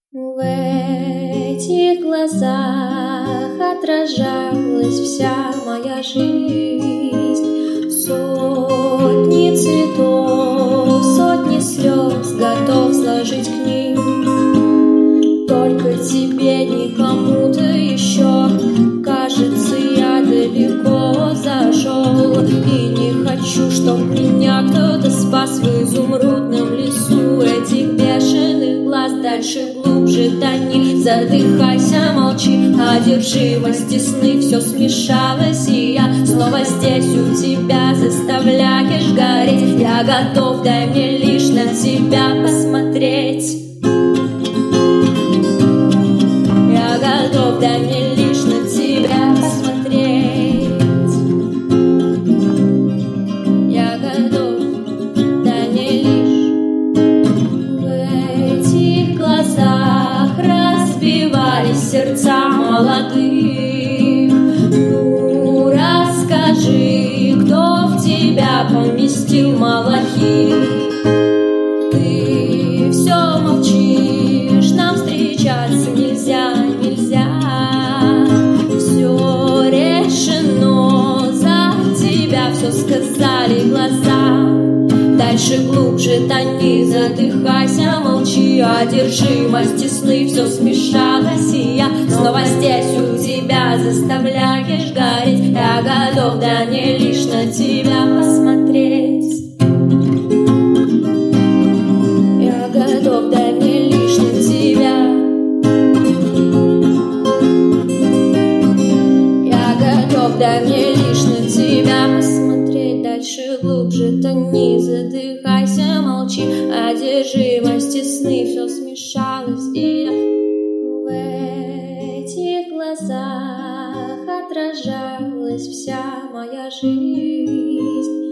В этих глазах отражалась вся моя жизнь. Сотни цветов, сотни слез готов сложить к ним. Только тебе, не кому-то еще. Кажется, я далеко зашел и не хочу, чтоб меня кто-то спас в изумрудном лесу этих бешеных глаз. Дальше глубже тони, задыхайся, молчи. Одержимости сны, все смешалось, и я снова здесь у тебя, заставляешь гореть. Я готов, дай мне лишь на тебя посмотреть. Я готов, дай мне лишь на тебя посмотреть. Я готов, дай мне лишь. В этих глазах разбивались сердца молодых. Ну, расскажи, кто в тебя поместил малахит? Ты все молчишь, нам встречаться нельзя, нельзя. Все решено, за тебя все сказали глаза. Дальше глубже тони, задыхайся, молчи. Одержимости сны, все смешалось, и я снова здесь у тебя, заставляешь гореть. Я готов, да не лишь на тебя посмотреть. Я готов, дай мне лишь на тебя. Я готов, дай мне лишь на тебя посмотреть. Дальше глубже тони, задыхайся, молчи. Одержимости сны, все смешалось, и я в этих глазах отражалась вся моя жизнь.